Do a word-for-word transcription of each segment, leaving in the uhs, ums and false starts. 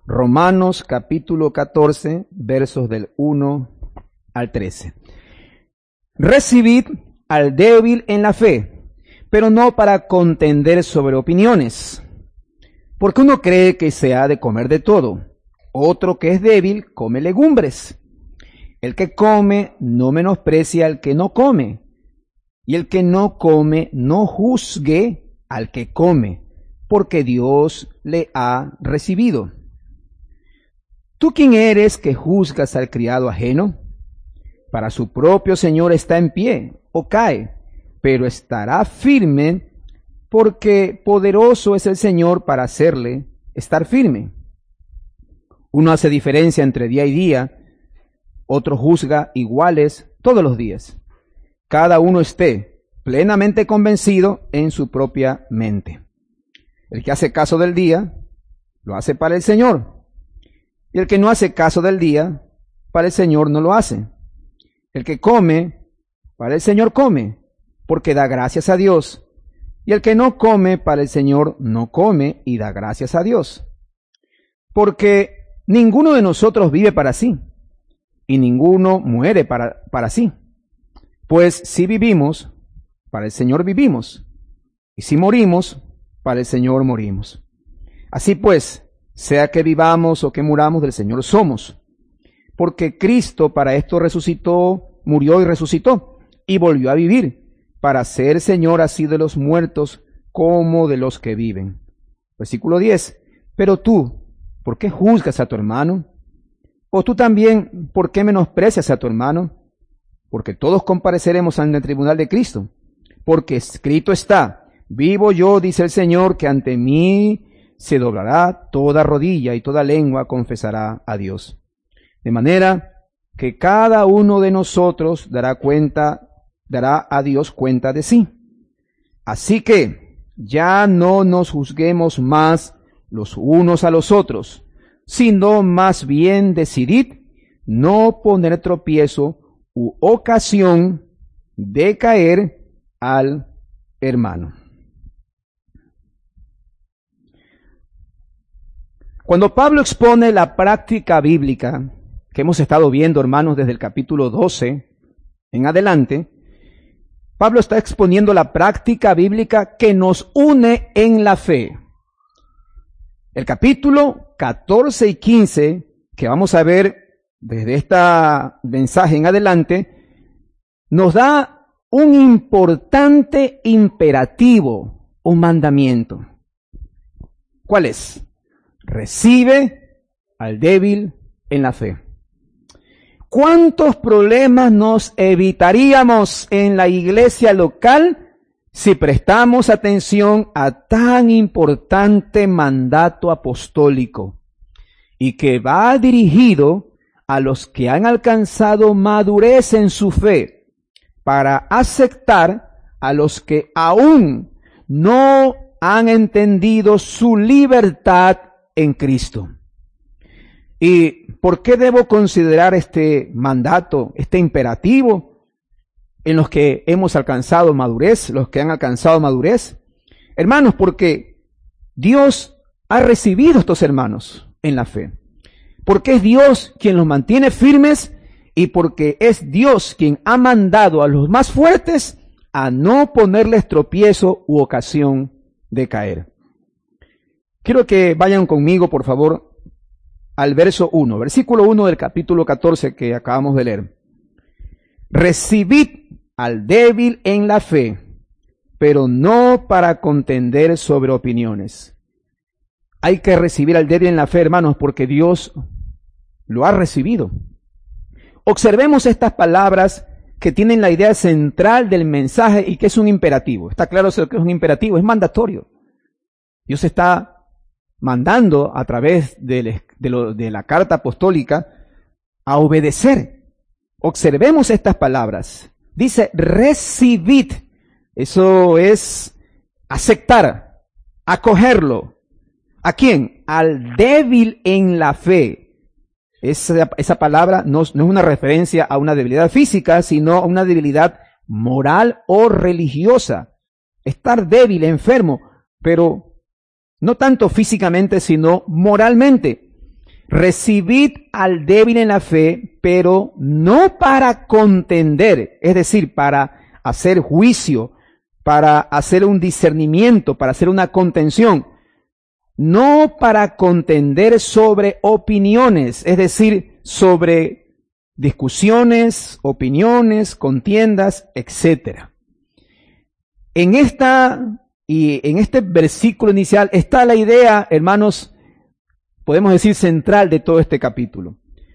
Romanos capítulo catorce, versos del uno al trece. Recibid al débil en la fe, pero no para contender sobre opiniones. Porque uno cree que se ha de comer de todo, otro que es débil come legumbres. El que come no menosprecia al que no come, y el que no come no juzgue al que come, porque Dios le ha recibido. ¿Tú quién eres que juzgas al criado ajeno? Para su propio Señor está en pie o cae, pero estará firme, porque poderoso es el Señor para hacerle estar firme. Uno hace diferencia entre día y día, otro juzga iguales todos los días. Cada uno esté plenamente convencido en su propia mente. El que hace caso del día, lo hace para el Señor. Y el que no hace caso del día, para el Señor no lo hace. El que come, para el Señor come, porque da gracias a Dios. Y el que no come, para el Señor no come y da gracias a Dios. Porque ninguno de nosotros vive para sí, y ninguno muere para, para sí. Pues si vivimos, para el Señor vivimos, y si morimos, para el Señor morimos. Así pues, sea que vivamos o que muramos, del Señor somos. Porque Cristo para esto resucitó, murió y resucitó, y volvió a vivir, para ser Señor así de los muertos como de los que viven. Versículo diez. Pero tú, ¿por qué juzgas a tu hermano? O tú también, ¿por qué menosprecias a tu hermano? Porque todos compareceremos ante el tribunal de Cristo. Porque escrito está, vivo yo, dice el Señor, que ante mí se doblará toda rodilla y toda lengua confesará a Dios. De manera que cada uno de nosotros dará cuenta, dará a Dios cuenta de sí. Así que ya no nos juzguemos más los unos a los otros, sino más bien decidid no poner tropiezo u ocasión de caer al hermano. Cuando Pablo expone la práctica bíblica que hemos estado viendo, hermanos, desde el capítulo doce en adelante, Pablo está exponiendo la práctica bíblica que nos une en la fe. El capítulo catorce y quince, que vamos a ver desde este mensaje en adelante, nos da un importante imperativo, un mandamiento. ¿Cuál es? Recibe al débil en la fe. ¿Cuántos problemas nos evitaríamos en la iglesia local si prestamos atención a tan importante mandato apostólico y que va dirigido a los que han alcanzado madurez en su fe para aceptar a los que aún no han entendido su libertad en Cristo? ¿Y por qué debo considerar este mandato, este imperativo en los que hemos alcanzado madurez, los que han alcanzado madurez? Hermanos, porque Dios ha recibido a estos hermanos en la fe. Porque es Dios quien los mantiene firmes y porque es Dios quien ha mandado a los más fuertes a no ponerles tropiezo u ocasión de caer. Quiero que vayan conmigo, por favor, al verso uno, versículo uno del capítulo catorce que acabamos de leer. Recibid al débil en la fe, pero no para contender sobre opiniones. Hay que recibir al débil en la fe, hermanos, porque Dios lo ha recibido. Observemos estas palabras que tienen la idea central del mensaje y que es un imperativo. Está claro lo que es un imperativo, es mandatorio. Dios está mandando a través de, de, lo, de la carta apostólica a obedecer. Observemos estas palabras. Dice, recibid. Eso es aceptar, acogerlo. ¿A quién? Al débil en la fe. Esa, esa palabra no, no es una referencia a una debilidad física, sino a una debilidad moral o religiosa. Estar débil, enfermo, pero no tanto físicamente, sino moralmente. recibid al débil en la fe, pero no para contender, es decir, para hacer juicio, para hacer un discernimiento, para hacer una contención, no para contender sobre opiniones, es decir, sobre discusiones, opiniones, contiendas, etcétera. En esta y en este versículo inicial está la idea, hermanos, podemos decir central de todo este capítulo.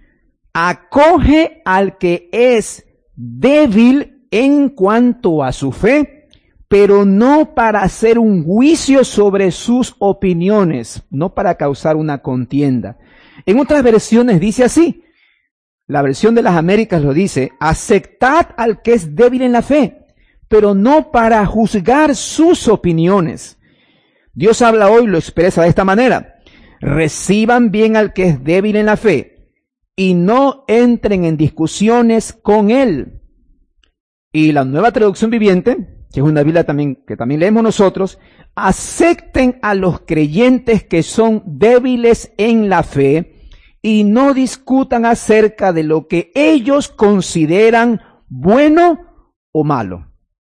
Acoge al que es débil en cuanto a su fe, pero no para hacer un juicio sobre sus opiniones, no para causar una contienda. En otras versiones dice así, la versión de las Américas lo dice, aceptad al que es débil en la fe, pero no para juzgar sus opiniones. Dios habla hoy, lo expresa de esta manera, reciban bien al que es débil en la fe y no entren en discusiones con él. Y la Nueva Traducción Viviente, que es una Biblia también, que también leemos nosotros, acepten a los creyentes que son débiles en la fe y no discutan acerca de lo que ellos consideran bueno o malo.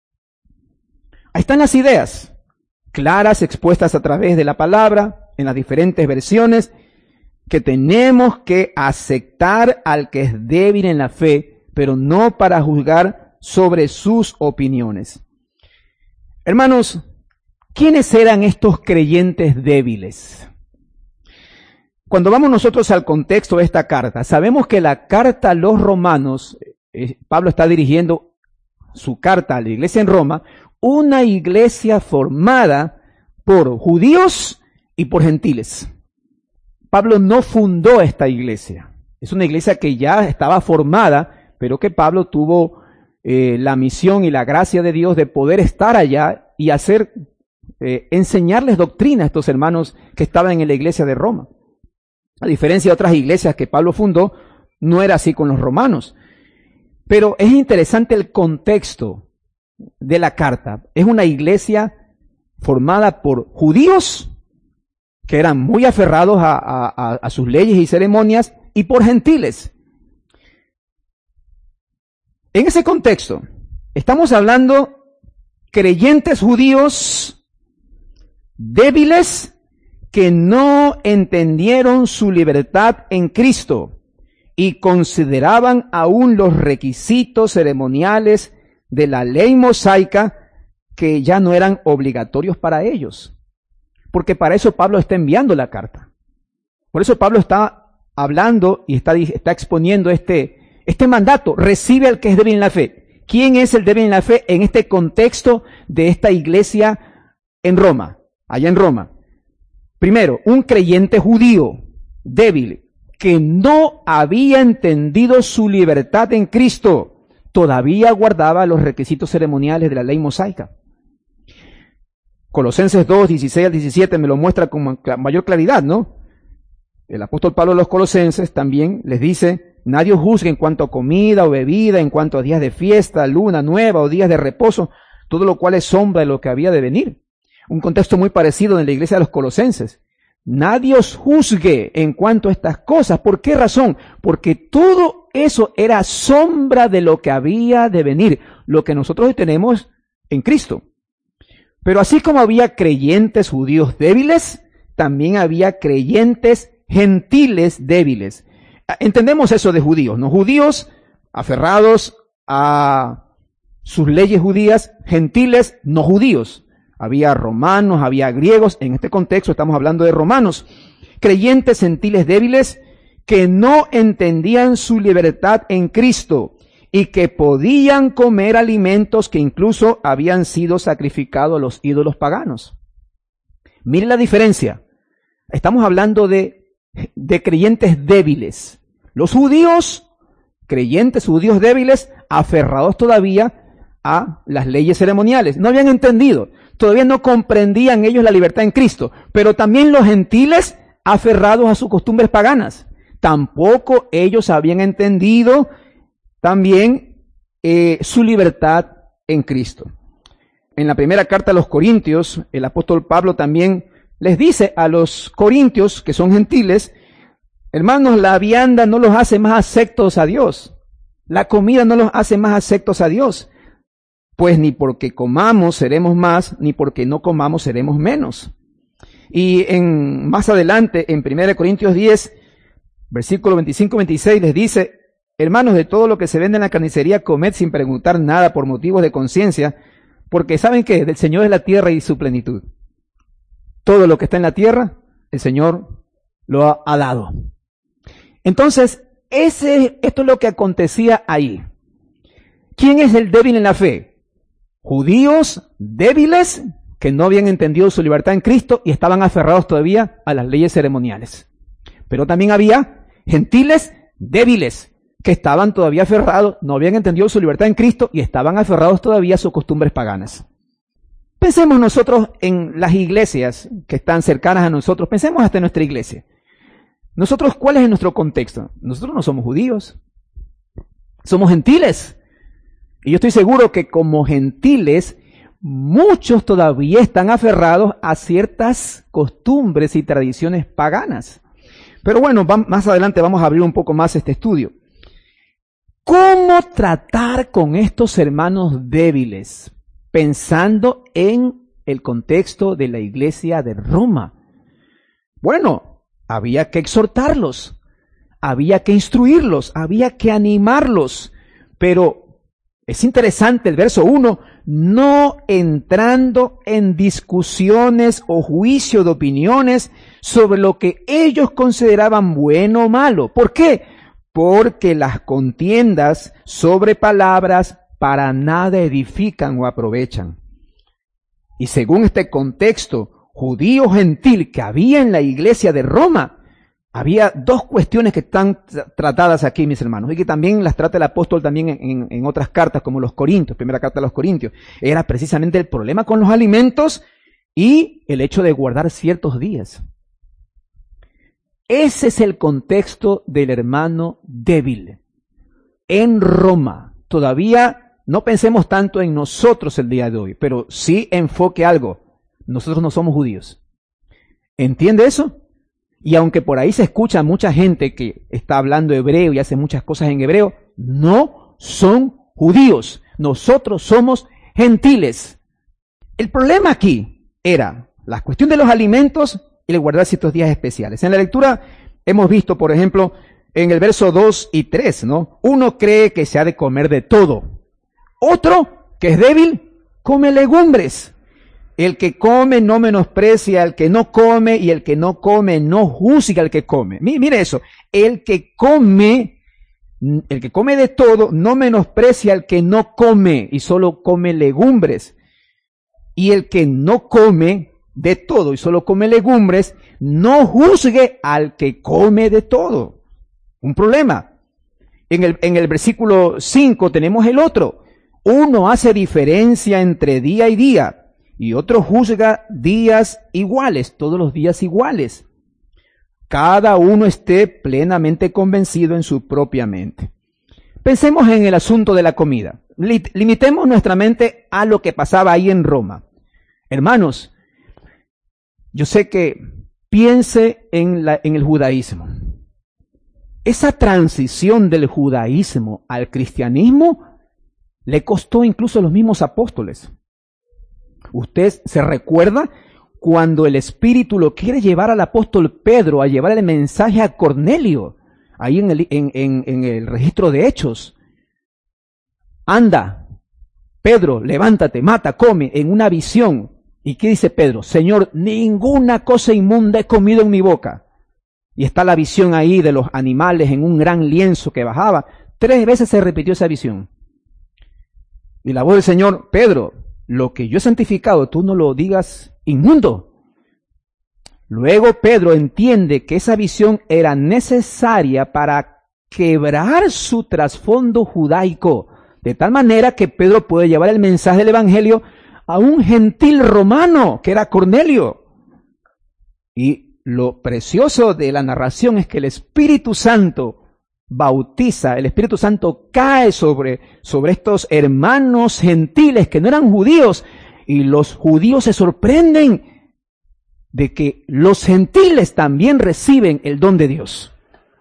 Ahí están las ideas, claras, expuestas a través de la palabra, en las diferentes versiones, que tenemos que aceptar al que es débil en la fe, pero no para juzgar sobre sus opiniones. Hermanos, ¿quiénes eran estos creyentes débiles? Cuando vamos nosotros al contexto de esta carta, sabemos que la carta a los romanos, eh, Pablo está dirigiendo su carta a la iglesia en Roma, una iglesia formada por judíos y por gentiles. Pablo no fundó esta iglesia. Es una iglesia que ya estaba formada, pero que Pablo tuvo eh, la misión y la gracia de Dios de poder estar allá y hacer, eh, enseñarles doctrina a estos hermanos que estaban en la iglesia de Roma. A diferencia de otras iglesias que Pablo fundó, no era así con los romanos. Pero es interesante el contexto de la carta. Es una iglesia formada por judíos que eran muy aferrados a, a, a sus leyes y ceremonias, y por gentiles. En ese contexto, estamos hablando creyentes judíos débiles que no entendieron su libertad en Cristo y consideraban aún los requisitos ceremoniales de la ley mosaica que ya no eran obligatorios para ellos. Porque para eso Pablo está enviando la carta. Por eso Pablo está hablando y está, está exponiendo este, este mandato. Recibe al que es débil en la fe. ¿Quién es el débil en la fe en este contexto de esta iglesia en Roma? Allá en Roma. Primero, un creyente judío débil que no había entendido su libertad en Cristo. Todavía guardaba los requisitos ceremoniales de la ley mosaica. Colosenses dos, dieciséis al diecisiete me lo muestra con mayor claridad, ¿no? El apóstol Pablo a los colosenses también les dice, nadie os juzgue en cuanto a comida o bebida, en cuanto a días de fiesta, luna nueva o días de reposo, todo lo cual es sombra de lo que había de venir. Un contexto muy parecido en la iglesia de los colosenses. Nadie os juzgue en cuanto a estas cosas. ¿Por qué razón? Porque todo eso era sombra de lo que había de venir, lo que nosotros hoy tenemos en Cristo. Pero así como había creyentes judíos débiles, también había creyentes gentiles débiles. Entendemos eso de judíos, ¿no? Judíos aferrados a sus leyes judías, gentiles no judíos. Había romanos, había griegos, en este contexto estamos hablando de romanos. Creyentes gentiles débiles que no entendían su libertad en Cristo y que podían comer alimentos que incluso habían sido sacrificados a los ídolos paganos. Miren la diferencia. Estamos hablando de, de creyentes débiles. Los judíos, creyentes judíos débiles, aferrados todavía a las leyes ceremoniales. No habían entendido, todavía no comprendían ellos la libertad en Cristo. Pero también los gentiles, aferrados a sus costumbres paganas. Tampoco ellos habían entendido también eh, su libertad en Cristo. En la primera carta a los Corintios, el apóstol Pablo también les dice a los corintios, que son gentiles, Hermanos, la vianda no los hace más aceptos a Dios. La comida no los hace más aceptos a Dios. Pues ni porque comamos seremos más, ni porque no comamos seremos menos. Y en, más adelante, en primera Corintios diez, versículo veinticinco veintiséis, les dice: hermanos, de todo lo que se vende en la carnicería, comed sin preguntar nada por motivos de conciencia, porque ¿saben qué? Del Señor es la tierra y su plenitud. Todo lo que está en la tierra, el Señor lo ha, ha dado. Entonces, ese, esto es lo que acontecía ahí. ¿Quién es el débil en la fe? Judíos débiles que no habían entendido su libertad en Cristo y estaban aferrados todavía a las leyes ceremoniales. Pero también había gentiles débiles que estaban todavía aferrados, no habían entendido su libertad en Cristo y estaban aferrados todavía a sus costumbres paganas. Pensemos nosotros en las iglesias que están cercanas a nosotros, pensemos hasta en nuestra iglesia. Nosotros, ¿cuál es nuestro contexto? Nosotros no somos judíos, somos gentiles. Y yo estoy seguro que como gentiles, muchos todavía están aferrados a ciertas costumbres y tradiciones paganas. Pero bueno, más adelante vamos a abrir un poco más este estudio. ¿Cómo tratar con estos hermanos débiles? Pensando en el contexto de la iglesia de Roma. Bueno, había que exhortarlos, había que instruirlos, había que animarlos. Pero es interesante el verso uno, no entrando en discusiones o juicio de opiniones sobre lo que ellos consideraban bueno o malo. ¿Por qué? Porque las contiendas sobre palabras para nada edifican o aprovechan. Y según este contexto judío gentil que había en la iglesia de Roma, había dos cuestiones que están tratadas aquí, mis hermanos, y que también las trata el apóstol también en, en, en otras cartas, como los Corintios, primera carta a los Corintios. Era precisamente el problema con los alimentos y el hecho de guardar ciertos días. Ese es el contexto del hermano débil en Roma. Todavía no pensemos tanto en nosotros el día de hoy, pero sí enfoque algo. Nosotros no somos judíos. ¿Entiende eso? Y aunque por ahí se escucha mucha gente que está hablando hebreo y hace muchas cosas en hebreo, no son judíos. Nosotros somos gentiles. El problema aquí era la cuestión de los alimentos y el guardar ciertos días especiales. En la lectura hemos visto, por ejemplo, en el verso dos y tres, ¿no? Uno cree que se ha de comer de todo. Otro, que es débil, come legumbres. El que come no menosprecia al que no come, y el que no come no juzga al que come. Mire eso, el que come, el que come de todo no menosprecia al que no come y solo come legumbres. Y el que no come de todo y solo come legumbres, no juzgue al que come de todo. Un problema. En el, en el versículo cinco tenemos el otro. Uno hace diferencia entre día y día, y otro juzga días iguales, todos los días iguales. Cada uno esté plenamente convencido en su propia mente. Pensemos en el asunto de la comida. Limitemos nuestra mente a lo que pasaba ahí en Roma. Hermanos, yo sé que piense en, la, en el judaísmo. Esa transición del judaísmo al cristianismo le costó incluso a los mismos apóstoles. Usted se recuerda cuando el Espíritu lo quiere llevar al apóstol Pedro a llevar el mensaje a Cornelio, ahí en el, en, en, en el registro de Hechos. Anda, Pedro, levántate, mata, come, en una visión. ¿Y qué dice Pedro? Señor, ninguna cosa inmunda he comido en mi boca. Y está la visión ahí de los animales en un gran lienzo que bajaba. Tres veces se repitió esa visión. Y la voz del Señor, Pedro, lo que yo he santificado, tú no lo digas inmundo. Luego Pedro entiende que esa visión era necesaria para quebrar su trasfondo judaico, de tal manera que Pedro puede llevar el mensaje del Evangelio a un gentil romano, que era Cornelio. Y lo precioso de la narración es que el Espíritu Santo bautiza, el Espíritu Santo cae sobre, sobre estos hermanos gentiles que no eran judíos, y los judíos se sorprenden de que los gentiles también reciben el don de Dios.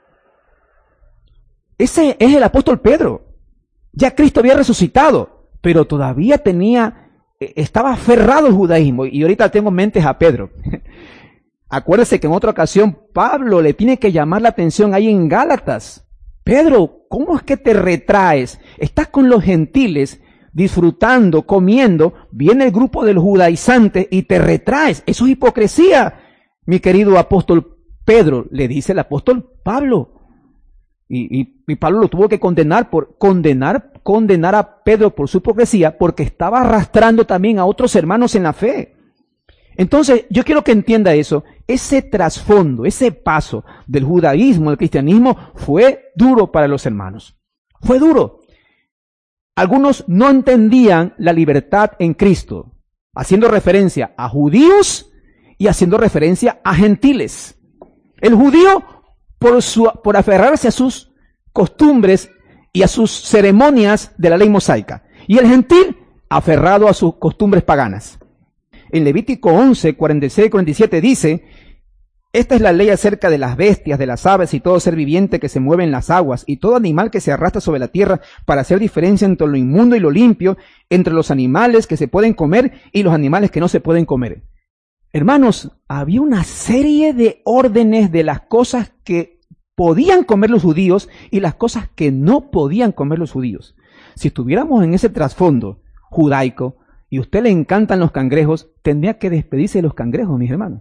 Ese es el apóstol Pedro. Ya Cristo había resucitado, pero todavía tenía, estaba aferrado al judaísmo. Y ahorita tengo en mente a Pedro. Acuérdese que en otra ocasión Pablo le tiene que llamar la atención ahí en Gálatas. Pedro, ¿cómo es que te retraes? Estás con los gentiles, disfrutando, comiendo, viene el grupo de los judaizantes y te retraes. Eso es hipocresía, mi querido apóstol Pedro, le dice el apóstol Pablo. Y, y, y Pablo lo tuvo que condenar por condenar, condenar a Pedro por su hipocresía, porque estaba arrastrando también a otros hermanos en la fe. Entonces, yo quiero que entienda eso. Ese trasfondo, ese paso del judaísmo al cristianismo fue duro para los hermanos. Fue duro. Algunos no entendían la libertad en Cristo, haciendo referencia a judíos y haciendo referencia a gentiles. El judío, por, su, por aferrarse a sus costumbres y a sus ceremonias de la ley mosaica. Y el gentil, aferrado a sus costumbres paganas. En Levítico once, cuarenta y seis y cuarenta y siete dice: esta es la ley acerca de las bestias, de las aves y todo ser viviente que se mueve en las aguas y todo animal que se arrastra sobre la tierra, para hacer diferencia entre lo inmundo y lo limpio, entre los animales que se pueden comer y los animales que no se pueden comer. Hermanos, había una serie de órdenes de las cosas que podían comer los judíos y las cosas que no podían comer los judíos. Si estuviéramos en ese trasfondo judaico y a usted le encantan los cangrejos, tendría que despedirse de los cangrejos, mis hermanos.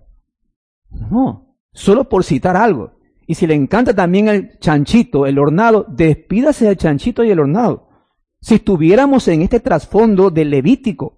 No, solo por citar algo. Y si le encanta también el chanchito, el hornado, despídase del chanchito y el hornado. Si estuviéramos en este trasfondo del Levítico,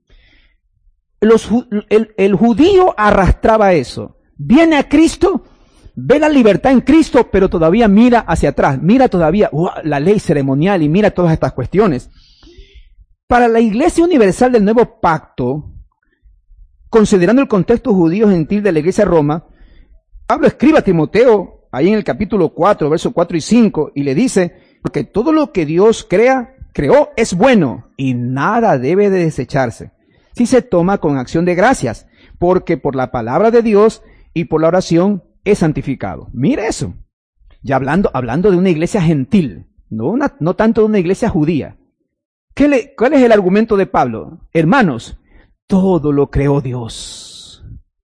los, el, el judío arrastraba eso. Viene a Cristo, ve la libertad en Cristo, pero todavía mira hacia atrás, mira todavía uh, la ley ceremonial y mira todas estas cuestiones. Para la Iglesia Universal del Nuevo Pacto, considerando el contexto judío gentil de la Iglesia de Roma, Pablo escribe a Timoteo, ahí en el capítulo cuatro, versos cuatro y cinco, y le dice: porque todo lo que Dios crea, creó es bueno, y nada debe de desecharse, si se toma con acción de gracias, porque por la palabra de Dios y por la oración es santificado. Mire eso. Ya hablando, hablando de una iglesia gentil, no, una, no tanto de una iglesia judía. ¿Qué le, ¿Cuál es el argumento de Pablo? Hermanos, todo lo creó Dios.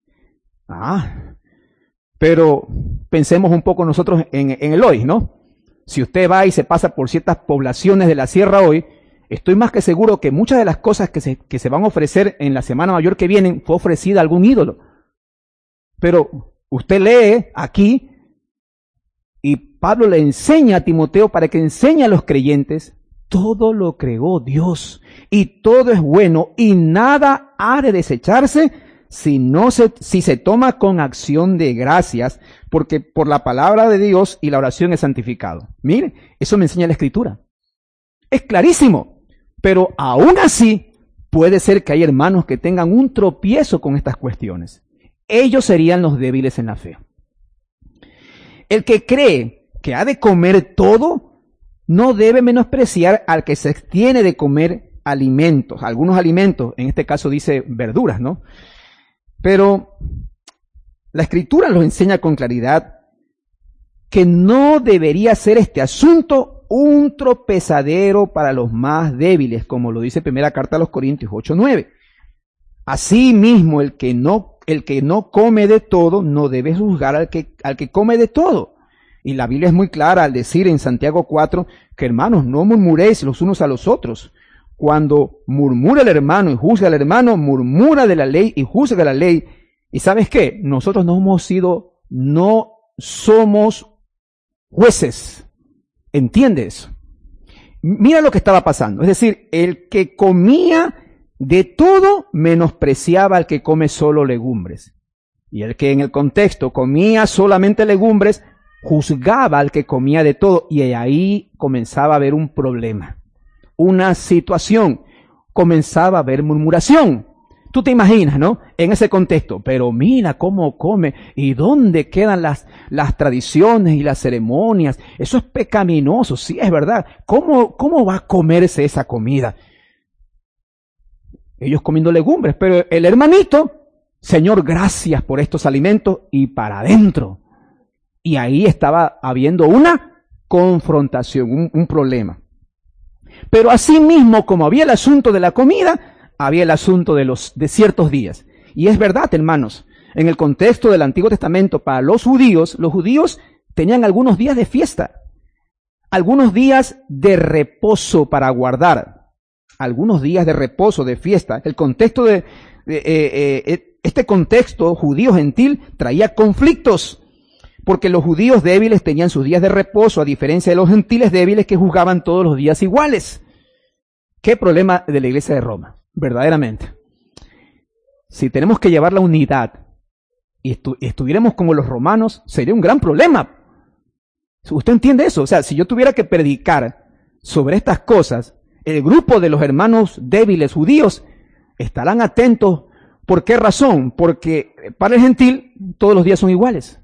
Ah, pero pensemos un poco nosotros en, en el hoy, ¿no? Si usted va y se pasa por ciertas poblaciones de la sierra hoy, estoy más que seguro que muchas de las cosas que se, que se van a ofrecer en la Semana Mayor que vienen fue ofrecida a algún ídolo. Pero usted lee aquí y Pablo le enseña a Timoteo para que enseñe a los creyentes: todo lo creó Dios y todo es bueno y nada ha de desecharse si no se, si se toma con acción de gracias, porque por la palabra de Dios y la oración es santificado. Mire, eso me enseña la Escritura. Es clarísimo, pero aún así puede ser que hay hermanos que tengan un tropiezo con estas cuestiones. Ellos serían los débiles en la fe. El que cree que ha de comer todo no debe menospreciar al que se abstiene de comer alimentos, algunos alimentos, en este caso dice verduras, ¿no? Pero la Escritura nos enseña con claridad que no debería ser este asunto un tropezadero para los más débiles, como lo dice primera carta a los Corintios ocho nueve. Asimismo, el que no, el que no come de todo no debe juzgar al que, al que come de todo. Y la Biblia es muy clara al decir en Santiago cuatro que, hermanos, no murmuréis los unos a los otros. Cuando murmura el hermano y juzga al hermano, murmura de la ley y juzga la ley. ¿Y sabes qué? Nosotros no hemos sido, no somos jueces. ¿Entiende eso? Mira lo que estaba pasando. Es decir, el que comía de todo menospreciaba al que come solo legumbres. Y el que en el contexto comía solamente legumbres, juzgaba al que comía de todo, y ahí comenzaba a haber un problema, una situación, comenzaba a haber murmuración. Tú te imaginas, ¿no? En ese contexto, pero mira cómo come, y dónde quedan las, las tradiciones y las ceremonias. Eso es pecaminoso, sí, es verdad. ¿Cómo, cómo va a comerse esa comida? Ellos comiendo legumbres, pero el hermanito, Señor, gracias por estos alimentos, y para adentro. Y ahí estaba habiendo una confrontación, un, un problema. Pero asimismo, como había el asunto de la comida, había el asunto de los de ciertos días. Y es verdad, hermanos, en el contexto del Antiguo Testamento, para los judíos, los judíos tenían algunos días de fiesta, algunos días de reposo para guardar, algunos días de reposo, de fiesta. El contexto de, de eh, eh, este contexto judío-gentil traía conflictos, porque los judíos débiles tenían sus días de reposo, a diferencia de los gentiles débiles que juzgaban todos los días iguales. ¿Qué problema de la iglesia de Roma? Verdaderamente. Si tenemos que llevar la unidad y estu estuviéramos como los romanos, sería un gran problema. ¿Usted entiende eso? O sea, si yo tuviera que predicar sobre estas cosas, el grupo de los hermanos débiles judíos estarán atentos. ¿Por qué razón? Porque para el gentil todos los días son iguales.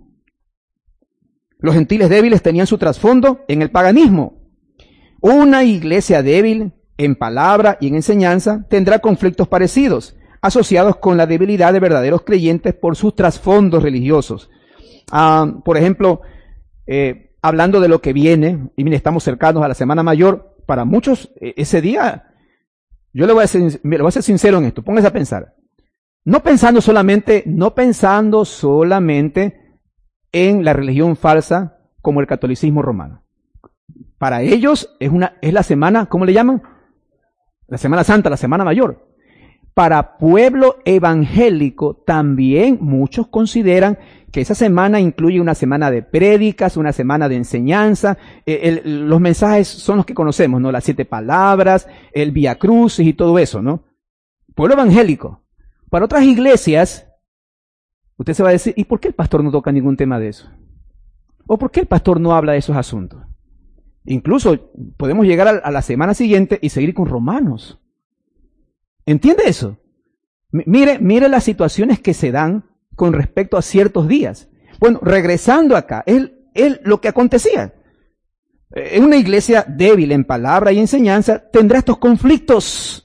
Los gentiles débiles tenían su trasfondo en el paganismo. Una iglesia débil en palabra y en enseñanza tendrá conflictos parecidos, asociados con la debilidad de verdaderos creyentes por sus trasfondos religiosos. Ah, por ejemplo, eh, hablando de lo que viene, y mire, estamos cercanos a la Semana Mayor, para muchos eh, ese día, yo le voy a ser, le voy a ser sincero en esto, póngase a pensar. No pensando solamente, no pensando solamente en la religión falsa como el catolicismo romano. Para ellos es una, es la semana, ¿cómo le llaman? La Semana Santa, la Semana Mayor. Para pueblo evangélico también muchos consideran que esa semana incluye una semana de prédicas, una semana de enseñanza. Eh, el, los mensajes son los que conocemos, ¿no? Las siete palabras, el Vía Crucis y todo eso, ¿no? Pueblo evangélico. Para otras iglesias, usted se va a decir, ¿y por qué el pastor no toca ningún tema de eso? ¿O por qué el pastor no habla de esos asuntos? Incluso podemos llegar a, a la semana siguiente y seguir con Romanos. ¿Entiende eso? M mire, mire las situaciones que se dan con respecto a ciertos días. Bueno, regresando acá, es, es lo que acontecía. En una iglesia débil en palabra y enseñanza tendrá estos conflictos,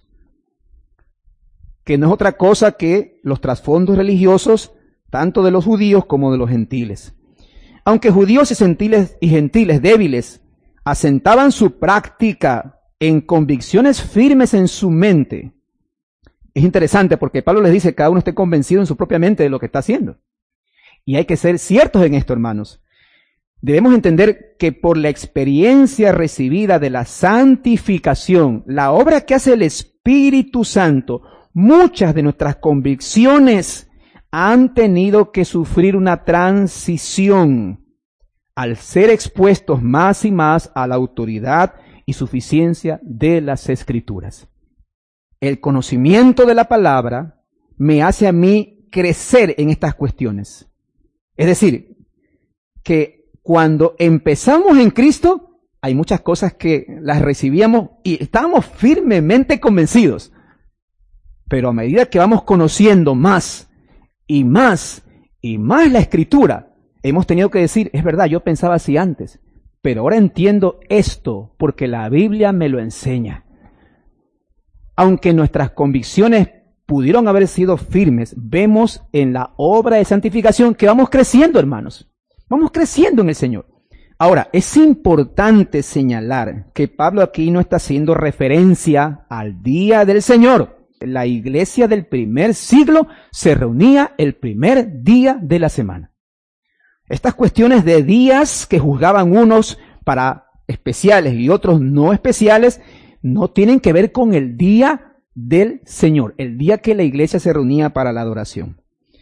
que no es otra cosa que los trasfondos religiosos tanto de los judíos como de los gentiles. Aunque judíos y gentiles, y gentiles débiles asentaban su práctica en convicciones firmes en su mente, es interesante porque Pablo les dice que cada uno esté convencido en su propia mente de lo que está haciendo. Y hay que ser ciertos en esto, hermanos. Debemos entender que por la experiencia recibida de la santificación, la obra que hace el Espíritu Santo, muchas de nuestras convicciones han tenido que sufrir una transición al ser expuestos más y más a la autoridad y suficiencia de las Escrituras. El conocimiento de la palabra me hace a mí crecer en estas cuestiones. Es decir, que cuando empezamos en Cristo, hay muchas cosas que las recibíamos y estábamos firmemente convencidos. Pero a medida que vamos conociendo más y más y más la Escritura, hemos tenido que decir, es verdad, yo pensaba así antes, pero ahora entiendo esto porque la Biblia me lo enseña. Aunque nuestras convicciones pudieron haber sido firmes, vemos en la obra de santificación que vamos creciendo, hermanos. Vamos creciendo en el Señor. Ahora, es importante señalar que Pablo aquí no está haciendo referencia al día del Señor. La iglesia del primer siglo se reunía el primer día de la semana. Estas cuestiones de días que juzgaban unos para especiales y otros no especiales, no tienen que ver con el día del Señor, el día que la iglesia se reunía para la adoración.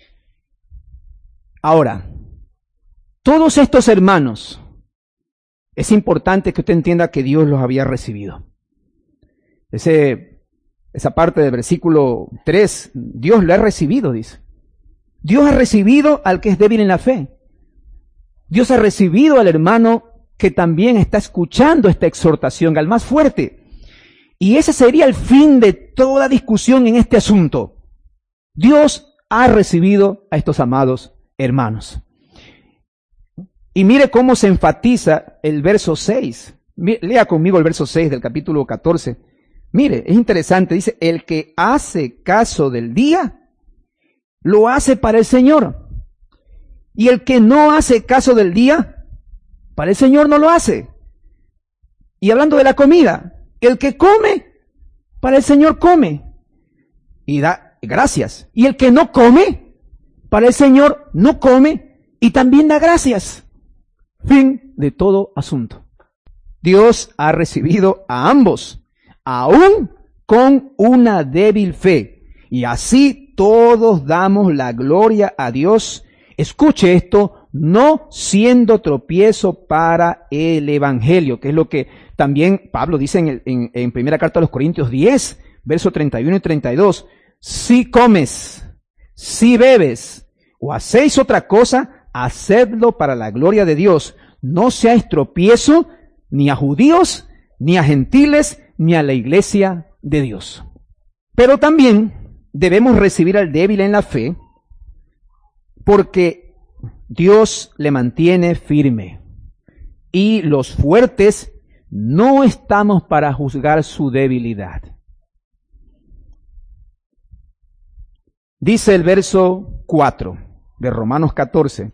Ahora, todos estos hermanos, es importante que usted entienda que Dios los había recibido. Ese, esa parte del versículo tres, Dios lo ha recibido, dice. Dios ha recibido al que es débil en la fe. Dios ha recibido al hermano que también está escuchando esta exhortación, al más fuerte. Y ese sería el fin de toda discusión en este asunto. Dios ha recibido a estos amados hermanos. Y mire cómo se enfatiza el verso seis. Lea conmigo el verso seis del capítulo catorce. Mire, es interesante. Dice, el que hace caso del día, lo hace para el Señor. Y el que no hace caso del día, para el Señor no lo hace. Y hablando de la comida, el que come, para el Señor come y da gracias. Y el que no come, para el Señor no come y también da gracias. Fin de todo asunto. Dios ha recibido a ambos, aún con una débil fe. Y así todos damos la gloria a Dios. Escuche esto, no siendo tropiezo para el Evangelio, que es lo que también Pablo dice en, el, en, en primera carta a los Corintios diez, versos treinta y uno y treinta y dos. Si comes, si bebes o hacéis otra cosa, hacedlo para la gloria de Dios. No seáis tropiezo ni a judíos, ni a gentiles, ni a la iglesia de Dios. Pero también debemos recibir al débil en la fe, porque Dios le mantiene firme. Y los fuertes no estamos para juzgar su debilidad. Dice el verso cuatro de Romanos catorce.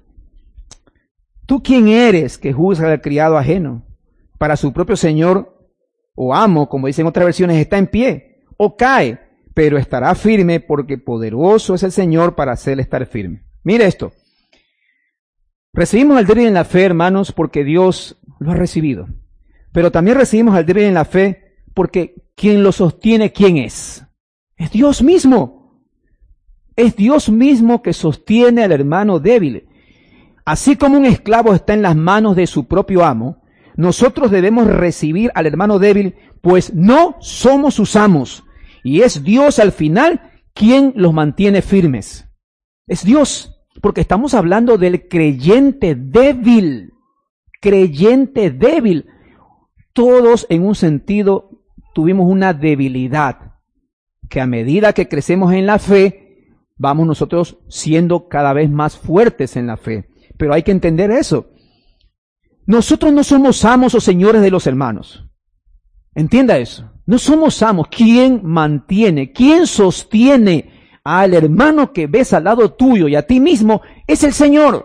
¿Tú quién eres que juzga al criado ajeno? Para su propio señor o amo, como dicen otras versiones, está en pie o cae, pero estará firme porque poderoso es el Señor para hacerle estar firme. Mire esto. Recibimos al débil en la fe, hermanos, porque Dios lo ha recibido. Pero también recibimos al débil en la fe porque quien lo sostiene, ¿quién es? Es Dios mismo. Es Dios mismo que sostiene al hermano débil. Así como un esclavo está en las manos de su propio amo, nosotros debemos recibir al hermano débil, pues no somos sus amos. Y es Dios al final quien los mantiene firmes. Es Dios, porque estamos hablando del creyente débil. Creyente débil. Todos en un sentido tuvimos una debilidad, que a medida que crecemos en la fe, vamos nosotros siendo cada vez más fuertes en la fe. Pero hay que entender eso. Nosotros no somos amos o señores de los hermanos. Entienda eso. No somos amos. ¿Quién mantiene, quién sostiene al hermano que ves al lado tuyo y a ti mismo? Es el Señor.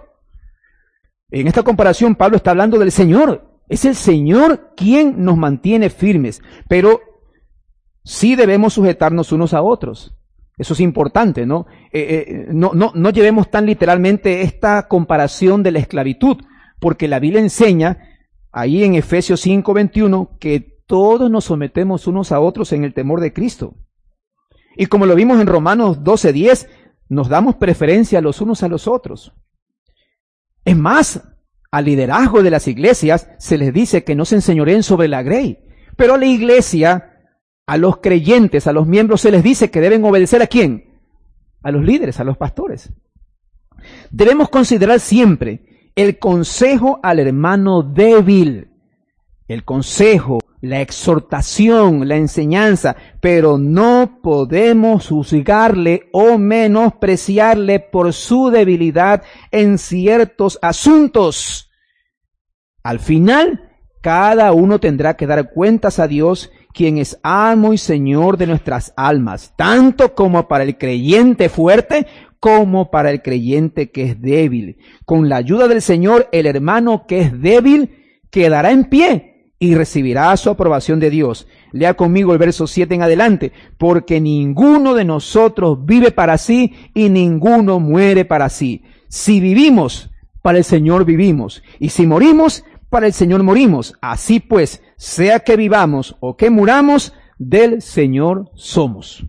En esta comparación Pablo está hablando del Señor. Es el Señor quien nos mantiene firmes. Pero sí debemos sujetarnos unos a otros. Eso es importante, ¿no? Eh, eh, no, no, no llevemos tan literalmente esta comparación de la esclavitud, porque la Biblia enseña ahí en Efesios cinco veintiuno que todos nos sometemos unos a otros en el temor de Cristo. Y como lo vimos en Romanos doce diez, nos damos preferencia los unos a los otros. Es más, al liderazgo de las iglesias se les dice que no se enseñoreen sobre la grey, pero a la iglesia, a los creyentes, a los miembros se les dice que deben obedecer ¿a quién? A los líderes, a los pastores. Debemos considerar siempre el consejo al hermano débil, el consejo, la exhortación, la enseñanza, pero no podemos juzgarle o menospreciarle por su debilidad en ciertos asuntos. Al final, cada uno tendrá que dar cuentas a Dios, quien es amo y señor de nuestras almas, tanto como para el creyente fuerte, como para el creyente que es débil. Con la ayuda del Señor, el hermano que es débil quedará en pie y recibirá su aprobación de Dios. Lea conmigo el verso siete en adelante. Porque ninguno de nosotros vive para sí y ninguno muere para sí. Si vivimos, para el Señor vivimos. Y si morimos, para el Señor morimos. Así pues, sea que vivamos o que muramos, del Señor somos.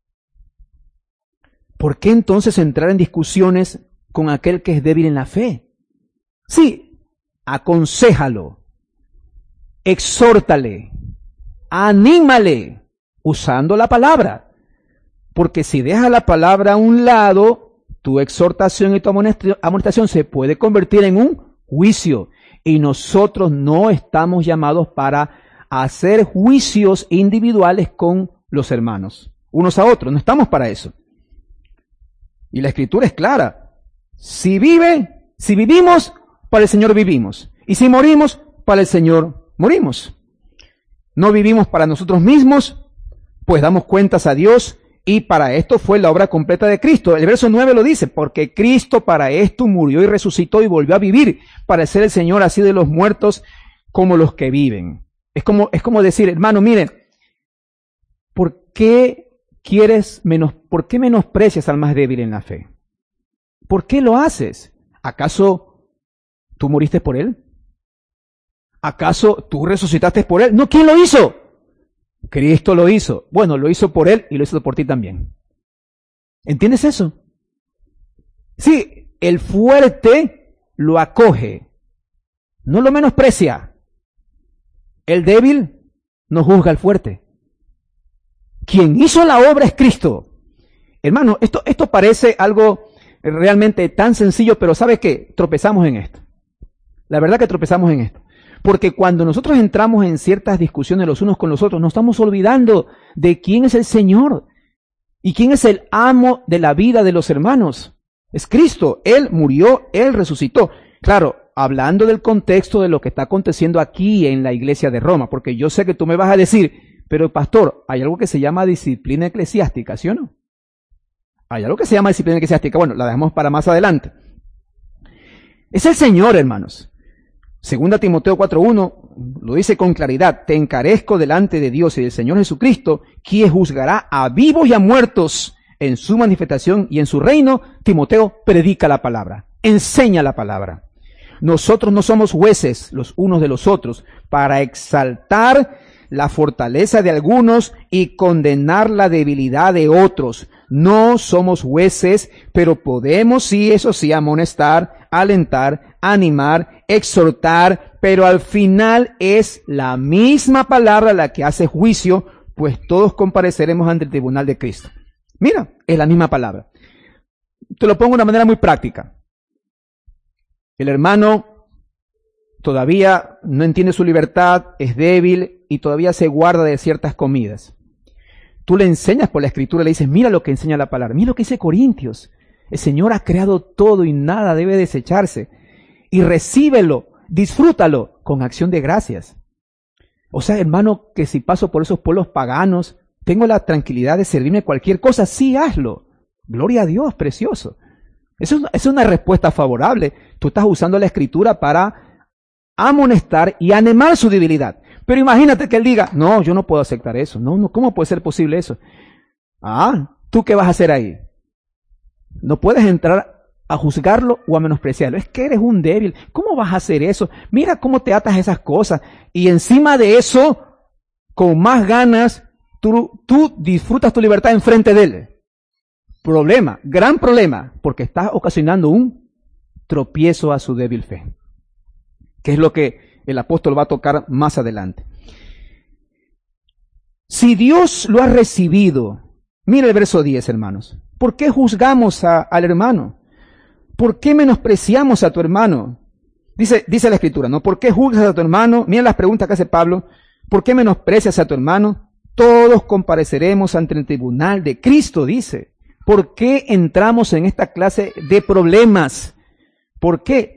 ¿Por qué entonces entrar en discusiones con aquel que es débil en la fe? Sí, aconséjalo, exhórtale, anímale, usando la palabra. Porque si dejas la palabra a un lado, tu exhortación y tu amonestación se puede convertir en un juicio. Y nosotros no estamos llamados para hacer juicios individuales con los hermanos, unos a otros. No estamos para eso. Y la Escritura es clara. Si vive, si vivimos, para el Señor vivimos. Y si morimos, para el Señor morimos. No vivimos para nosotros mismos, pues damos cuentas a Dios Y para esto fue la obra completa de Cristo. El verso nueve lo dice, porque Cristo para esto murió y resucitó y volvió a vivir, para ser el Señor así de los muertos como los que viven. Es como, es como decir, hermano, miren, ¿por qué quieres menos, por qué menosprecias al más débil en la fe? ¿Por qué lo haces? ¿Acaso tú moriste por él? ¿Acaso tú resucitaste por él? No, ¿quién lo hizo? Cristo lo hizo. Bueno, lo hizo por él y lo hizo por ti también. ¿Entiendes eso? Sí, el fuerte lo acoge, no lo menosprecia. El débil no juzga al fuerte. Quien hizo la obra es Cristo. Hermano, esto, esto parece algo realmente tan sencillo, pero ¿sabe qué? Tropezamos en esto. La verdad que tropezamos en esto. Porque cuando nosotros entramos en ciertas discusiones los unos con los otros, nos estamos olvidando de quién es el Señor y quién es el amo de la vida de los hermanos. Es Cristo. Él murió, Él resucitó. Claro, hablando del contexto de lo que está aconteciendo aquí en la iglesia de Roma, porque yo sé que tú me vas a decir, pero pastor, hay algo que se llama disciplina eclesiástica, ¿sí o no? Hay algo que se llama disciplina eclesiástica. Bueno, la dejamos para más adelante. Es el Señor, hermanos. Segunda Timoteo cuatro uno lo dice con claridad, te encarezco delante de Dios y del Señor Jesucristo, quien juzgará a vivos y a muertos en su manifestación y en su reino. Timoteo, predica la palabra, enseña la palabra. Nosotros no somos jueces los unos de los otros para exaltar la fortaleza de algunos y condenar la debilidad de otros. No somos jueces, pero podemos sí, eso sí, amonestar, alentar, animar, exhortar, pero al final es la misma palabra la que hace juicio, pues todos compareceremos ante el tribunal de Cristo. Mira, es la misma palabra. Te lo pongo de una manera muy práctica. El hermano todavía no entiende su libertad, es débil y todavía se guarda de ciertas comidas. Tú le enseñas por la Escritura, le dices, mira lo que enseña la palabra, mira lo que dice Corintios. El Señor ha creado todo y nada debe desecharse. Y recíbelo, disfrútalo con acción de gracias. O sea, hermano, que si paso por esos pueblos paganos, tengo la tranquilidad de servirme cualquier cosa, sí, hazlo. Gloria a Dios, precioso. Eso es una respuesta favorable. Tú estás usando la Escritura para amonestar y animar su debilidad. Pero imagínate que él diga, no, yo no puedo aceptar eso. No, no, ¿cómo puede ser posible eso? Ah, ¿tú qué vas a hacer ahí? No puedes entrar a juzgarlo o a menospreciarlo. Es que eres un débil. ¿Cómo vas a hacer eso? Mira cómo te atas a esas cosas. Y encima de eso, con más ganas, tú, tú disfrutas tu libertad enfrente de él. Problema, gran problema, porque estás ocasionando un tropiezo a su débil fe. Que es lo que el apóstol va a tocar más adelante. Si Dios lo ha recibido, mira el verso diez, hermanos. ¿Por qué juzgamos a, al hermano? ¿Por qué menospreciamos a tu hermano? Dice, dice la Escritura, ¿no? ¿Por qué juzgas a tu hermano? Mira las preguntas que hace Pablo. ¿Por qué menosprecias a tu hermano? Todos compareceremos ante el tribunal de Cristo, dice. ¿Por qué entramos en esta clase de problemas? ¿Por qué?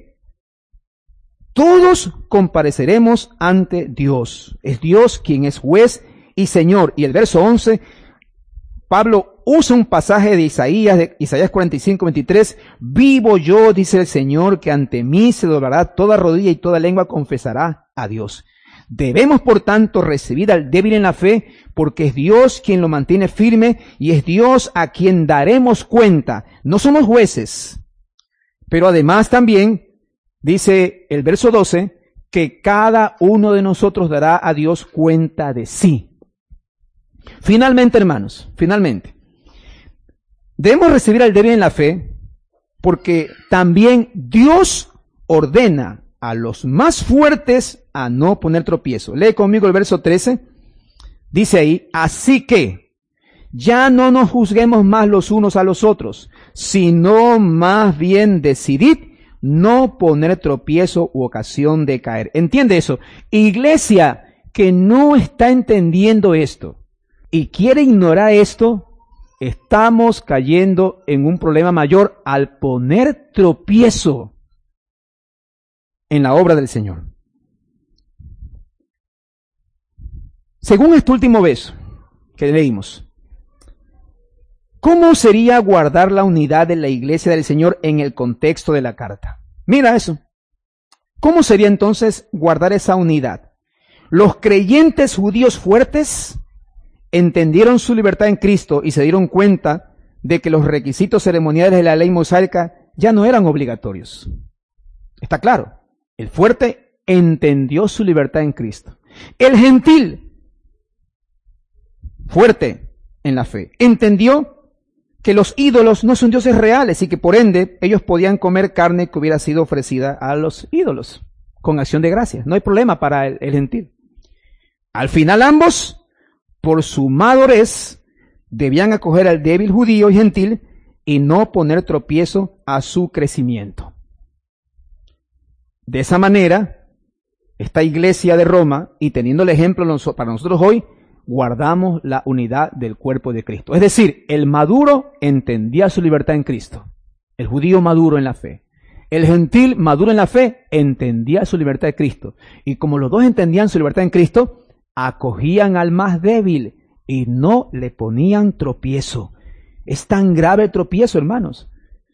Todos compareceremos ante Dios. Es Dios quien es juez y Señor. Y el verso once, Pablo usa un pasaje de Isaías, de Isaías cuarenta y cinco, veintitrés. Vivo yo, dice el Señor, que ante mí se doblará toda rodilla y toda lengua confesará a Dios. Debemos, por tanto, recibir al débil en la fe, porque es Dios quien lo mantiene firme y es Dios a quien daremos cuenta. No somos jueces, pero además también dice el verso doce, que cada uno de nosotros dará a Dios cuenta de sí. Finalmente, hermanos, finalmente, debemos recibir al débil en la fe, porque también Dios ordena a los más fuertes a no poner tropiezo. Lee conmigo el verso trece. Dice ahí, así que ya no nos juzguemos más los unos a los otros, sino más bien decidid no poner tropiezo u ocasión de caer. ¿Entiende eso? Iglesia que no está entendiendo esto y quiere ignorar esto, estamos cayendo en un problema mayor al poner tropiezo en la obra del Señor. Según este último verso que leímos, ¿Cómo sería guardar la unidad de la iglesia del Señor en el contexto de la carta? Mira eso. ¿Cómo sería entonces guardar esa unidad? Los creyentes judíos fuertes entendieron su libertad en Cristo y se dieron cuenta de que los requisitos ceremoniales de la ley mosaica ya no eran obligatorios. Está claro, el fuerte entendió su libertad en Cristo. El gentil, fuerte en la fe, entendió que los ídolos no son dioses reales y que por ende ellos podían comer carne que hubiera sido ofrecida a los ídolos con acción de gracias. No hay problema para el, el gentil. Al final ambos, por su madurez, debían acoger al débil judío y gentil y no poner tropiezo a su crecimiento. De esa manera, esta iglesia de Roma, y teniendo el ejemplo para nosotros hoy, guardamos la unidad del cuerpo de Cristo. Es decir, el maduro entendía su libertad en Cristo. El judío maduro en la fe. El gentil maduro en la fe entendía su libertad en Cristo. Y como los dos entendían su libertad en Cristo, acogían al más débil y no le ponían tropiezo. Es tan grave el tropiezo, hermanos.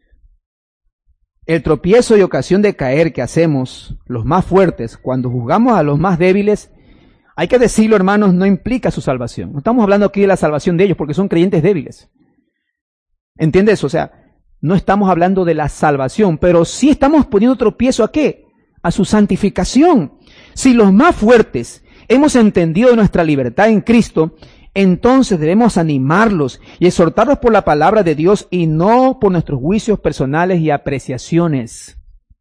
El tropiezo y ocasión de caer que hacemos los más fuertes cuando juzgamos a los más débiles, hay que decirlo, hermanos, no implica su salvación. No estamos hablando aquí de la salvación de ellos porque son creyentes débiles. ¿Entiendes? O sea, no estamos hablando de la salvación, pero sí estamos poniendo tropiezo ¿a qué? A su santificación. Si los más fuertes hemos entendido nuestra libertad en Cristo, entonces debemos animarlos y exhortarlos por la palabra de Dios y no por nuestros juicios personales y apreciaciones.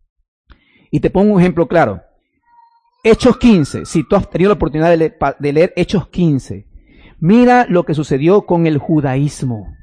Y te pongo un ejemplo claro. Hechos quince, si tú has tenido la oportunidad de leer, de leer Hechos quince, mira lo que sucedió con el judaísmo.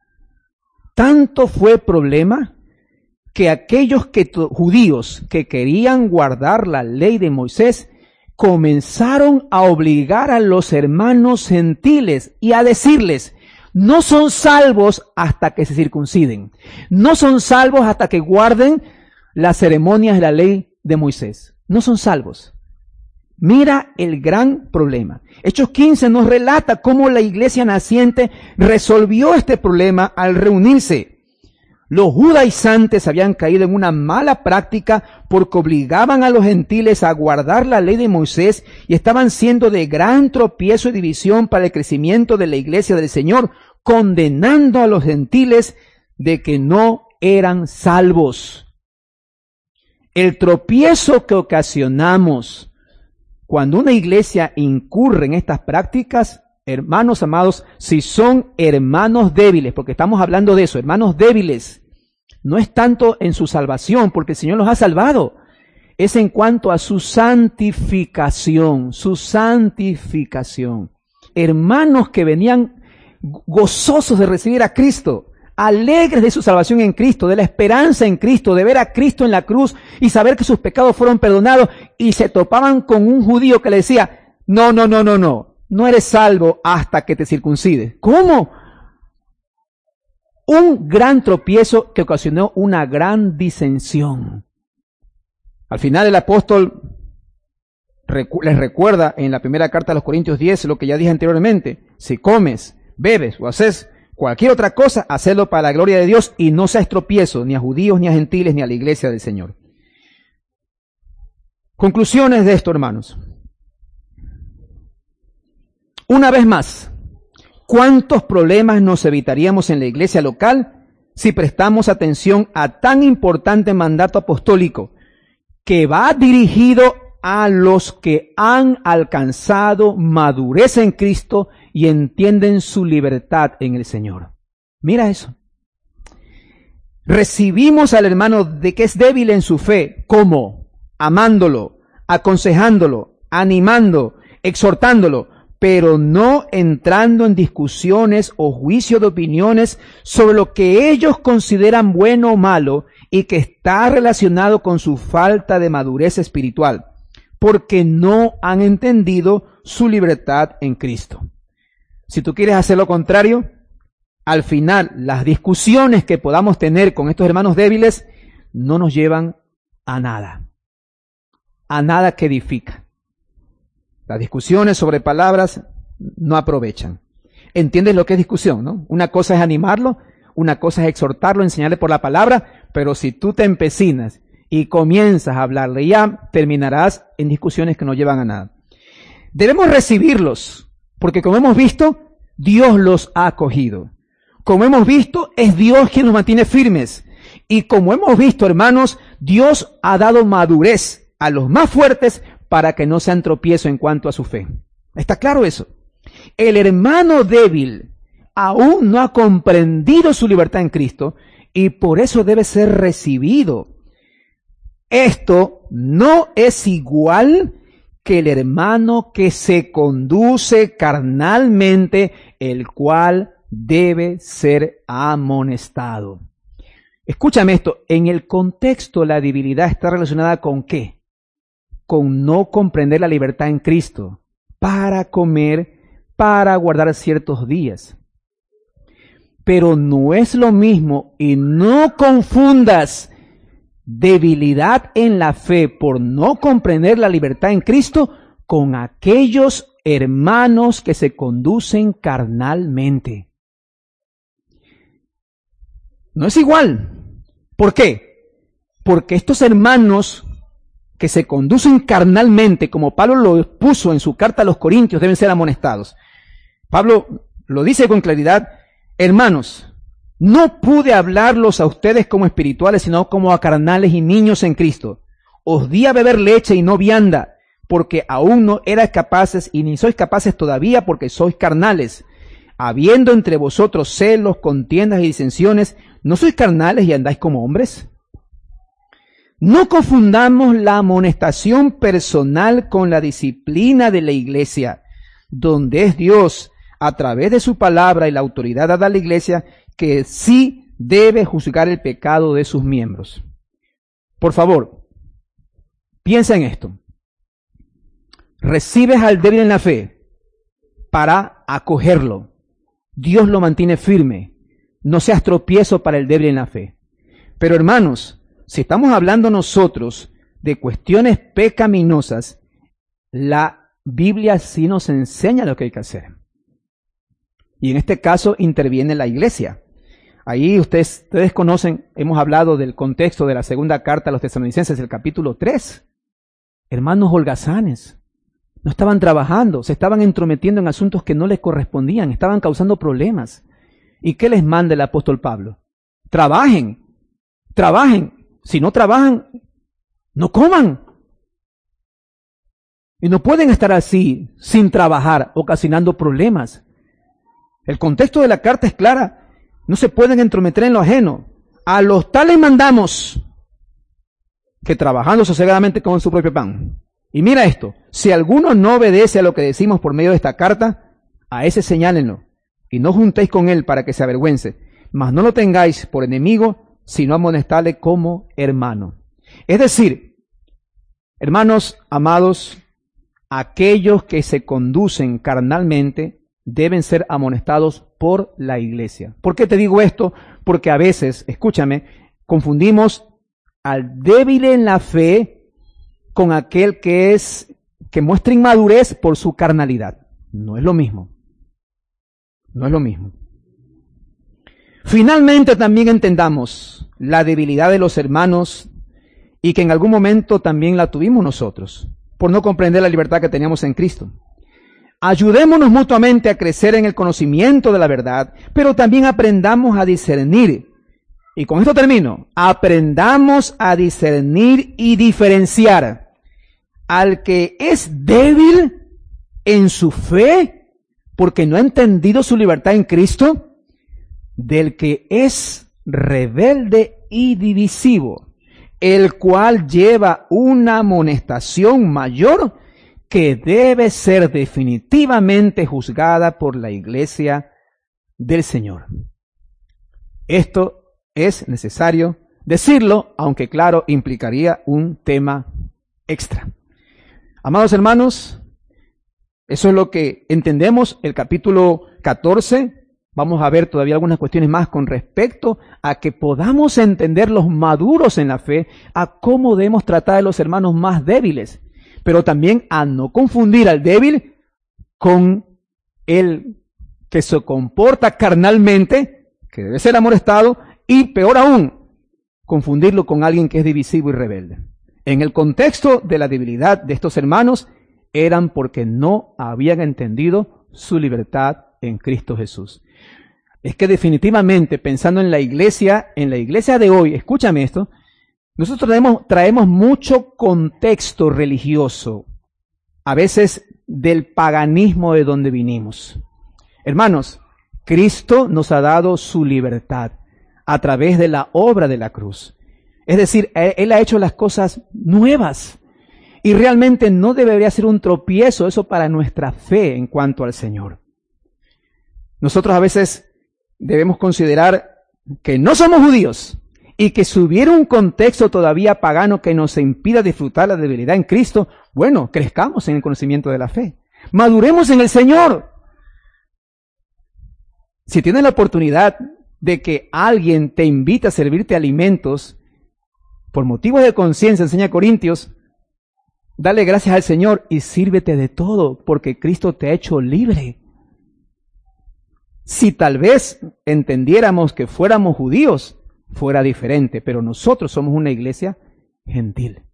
Tanto fue problema que aquellos que, judíos que querían guardar la ley de Moisés comenzaron a obligar a los hermanos gentiles y a decirles, no son salvos hasta que se circunciden, no son salvos hasta que guarden las ceremonias de la ley de Moisés, no son salvos. Mira el gran problema. Hechos quince nos relata cómo la iglesia naciente resolvió este problema al reunirse. Los judaizantes habían caído en una mala práctica porque obligaban a los gentiles a guardar la ley de Moisés y estaban siendo de gran tropiezo y división para el crecimiento de la iglesia del Señor, condenando a los gentiles de que no eran salvos. El tropiezo que ocasionamos cuando una iglesia incurre en estas prácticas, hermanos amados, si son hermanos débiles, porque estamos hablando de eso, hermanos débiles, no es tanto en su salvación, porque el Señor los ha salvado, es en cuanto a su santificación, su santificación. Hermanos que venían gozosos de recibir a Cristo, alegres de su salvación en Cristo, de la esperanza en Cristo, de ver a Cristo en la cruz y saber que sus pecados fueron perdonados, y se topaban con un judío que le decía, no, no, no, no, no, no eres salvo hasta que te circuncides. ¿Cómo? Un gran tropiezo que ocasionó una gran disensión. Al final el apóstol recu- les recuerda en la primera carta a los Corintios diez lo que ya dije anteriormente, si comes, bebes o haces cualquier otra cosa, hacedlo para la gloria de Dios y no seas tropiezo ni a judíos, ni a gentiles, ni a la iglesia del Señor. Conclusiones de esto, hermanos. Una vez más, ¿cuántos problemas nos evitaríamos en la iglesia local si prestamos atención a tan importante mandato apostólico que va dirigido a los que han alcanzado madurez en Cristo y entienden su libertad en el Señor? Mira eso. Recibimos al hermano de que es débil en su fe, ¿cómo? Amándolo, aconsejándolo, animando, exhortándolo, pero no entrando en discusiones o juicio de opiniones sobre lo que ellos consideran bueno o malo y que está relacionado con su falta de madurez espiritual, porque no han entendido su libertad en Cristo. Si tú quieres hacer lo contrario, al final las discusiones que podamos tener con estos hermanos débiles no nos llevan a nada, a nada que edifica. Las discusiones sobre palabras no aprovechan. ¿Entiendes lo que es discusión, no? Una cosa es animarlo, una cosa es exhortarlo, enseñarle por la palabra, pero si tú te empecinas y comienzas a hablarle, ya terminarás en discusiones que no llevan a nada. Debemos recibirlos, porque como hemos visto, Dios los ha acogido. Como hemos visto, es Dios quien nos mantiene firmes. Y como hemos visto, hermanos, Dios ha dado madurez a los más fuertes para que no sean tropiezo en cuanto a su fe. ¿Está claro eso? El hermano débil aún no ha comprendido su libertad en Cristo y por eso debe ser recibido. Esto no es igual que el hermano que se conduce carnalmente, el cual debe ser amonestado. Escúchame esto, en el contexto la debilidad está relacionada con ¿qué? Con no comprender la libertad en Cristo, para comer, para guardar ciertos días. Pero no es lo mismo, y no confundas debilidad en la fe por no comprender la libertad en Cristo con aquellos hermanos que se conducen carnalmente. No es igual. ¿Por qué? Porque estos hermanos que se conducen carnalmente, como Pablo lo puso en su carta a los Corintios, deben ser amonestados. Pablo lo dice con claridad: hermanos, no pude hablarlos a ustedes como espirituales, sino como a carnales y niños en Cristo. Os di a beber leche y no vianda, porque aún no erais capaces, y ni sois capaces todavía, porque sois carnales. Habiendo entre vosotros celos, contiendas y disensiones, ¿no sois carnales y andáis como hombres? No confundamos la amonestación personal con la disciplina de la iglesia, donde es Dios, a través de su palabra y la autoridad dada a la iglesia, que sí debe juzgar el pecado de sus miembros. Por favor, piensa en esto. Recibes al débil en la fe para acogerlo. Dios lo mantiene firme. No seas tropiezo para el débil en la fe. Pero hermanos, si estamos hablando nosotros de cuestiones pecaminosas, la Biblia sí nos enseña lo que hay que hacer. Y en este caso interviene la iglesia. Ahí ustedes, ustedes conocen, hemos hablado del contexto de la segunda carta a los tesalonicenses, el capítulo tres. Hermanos holgazanes, no estaban trabajando, se estaban entrometiendo en asuntos que no les correspondían, estaban causando problemas. ¿Y qué les manda el apóstol Pablo? Trabajen, trabajen. Si no trabajan, no coman. Y no pueden estar así, sin trabajar, ocasionando problemas. El contexto de la carta es clara. No se pueden entrometer en lo ajeno. A los tales mandamos que trabajando sosegadamente coman su propio pan. Y mira esto, si alguno no obedece a lo que decimos por medio de esta carta, a ese señálenlo, y no juntéis con él para que se avergüence, mas no lo tengáis por enemigo, sino amonestarle como hermano. Es decir, hermanos amados, aquellos que se conducen carnalmente deben ser amonestados por la iglesia. ¿Por qué te digo esto? Porque a veces, escúchame, confundimos al débil en la fe con aquel que es, que muestra inmadurez por su carnalidad. No es lo mismo. No es lo mismo. Finalmente también entendamos la debilidad de los hermanos y que en algún momento también la tuvimos nosotros, por no comprender la libertad que teníamos en Cristo. Ayudémonos mutuamente a crecer en el conocimiento de la verdad, pero también aprendamos a discernir. Y con esto termino. Aprendamos a discernir y diferenciar al que es débil en su fe, porque no ha entendido su libertad en Cristo, del que es rebelde y divisivo, el cual lleva una amonestación mayor que debe ser definitivamente juzgada por la iglesia del Señor. Esto es necesario decirlo, aunque claro, implicaría un tema extra. Amados hermanos, eso es lo que entendemos el capítulo catorce. Vamos a ver todavía algunas cuestiones más con respecto a que podamos entender los maduros en la fe, a cómo debemos tratar a los hermanos más débiles, pero también a no confundir al débil con el que se comporta carnalmente, que debe ser amonestado, y peor aún, confundirlo con alguien que es divisivo y rebelde. En el contexto de la debilidad de estos hermanos, eran porque no habían entendido su libertad en Cristo Jesús. Es que definitivamente, pensando en la iglesia, en la iglesia de hoy, escúchame esto, nosotros traemos, traemos mucho contexto religioso, a veces del paganismo de donde vinimos. Hermanos, Cristo nos ha dado su libertad a través de la obra de la cruz. Es decir, Él ha hecho las cosas nuevas y realmente no debería ser un tropiezo eso para nuestra fe en cuanto al Señor. Nosotros a veces debemos considerar que no somos judíos y que si hubiera un contexto todavía pagano que nos impida disfrutar la debilidad en Cristo, bueno, crezcamos en el conocimiento de la fe. Maduremos en el Señor. Si tienes la oportunidad de que alguien te invite a servirte alimentos por motivos de conciencia, enseña Corintios, dale gracias al Señor y sírvete de todo, porque Cristo te ha hecho libre. Si tal vez entendiéramos que fuéramos judíos, fuera diferente, pero nosotros somos una iglesia gentil.